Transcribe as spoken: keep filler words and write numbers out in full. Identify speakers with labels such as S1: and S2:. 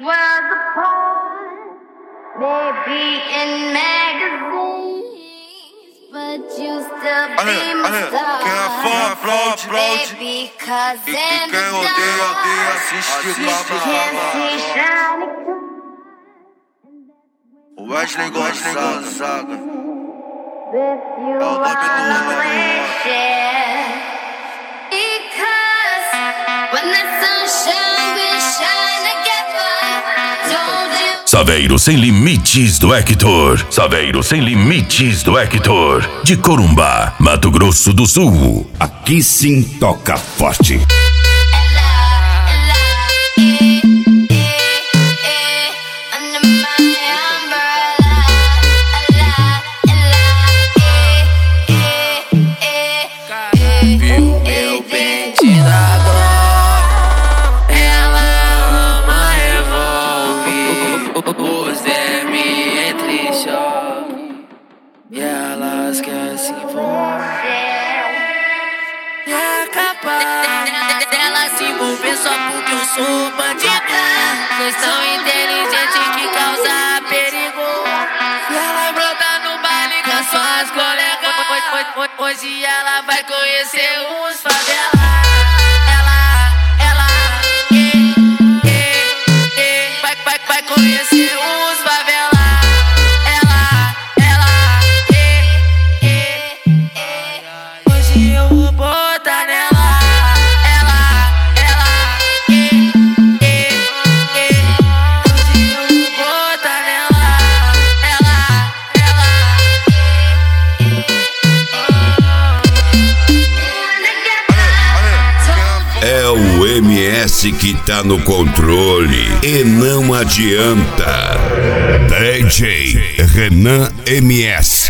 S1: Was apart, maybe in magazines, but you still be my star.
S2: Quem é fã, aplaude, aplaude.
S1: Baby, 'cause
S2: E
S1: in
S2: quem
S1: the
S2: odeia, odeia,
S1: dark,
S2: assiste
S1: you
S2: o
S1: can't see shining.
S2: O Wesley Gonzaga.
S1: With you
S2: É o nome do
S1: I'm
S2: homem.
S1: wishing. Because when the sunshine will shine together, told you.
S3: Saveiro Sem Limites do Hector. Saveiro Sem Limites do Hector. De Corumbá, Mato Grosso do Sul.
S4: Aqui sim toca forte.
S5: Meu pente da glória, ela ama revólver. Os D M entre choque e elas querem se envolver. É capaz dela se envolver só porque eu sou bandida. Vocês tão inteligentes que causa perigo. E ela brota no baile com as suas colegas. Hoje ela vai conhecer os favelas. Ela, ela, eh, eh, eh, vai, vai, vai conhecer os favelas. Ela, ela, eh, eh, eh, hoje eu vou botar nela. Ela, ela, eh, eh, eh, hoje eu vou botar nela. Ela, ela,
S4: É o M S que tá no controle e não adianta. D J Renan M S.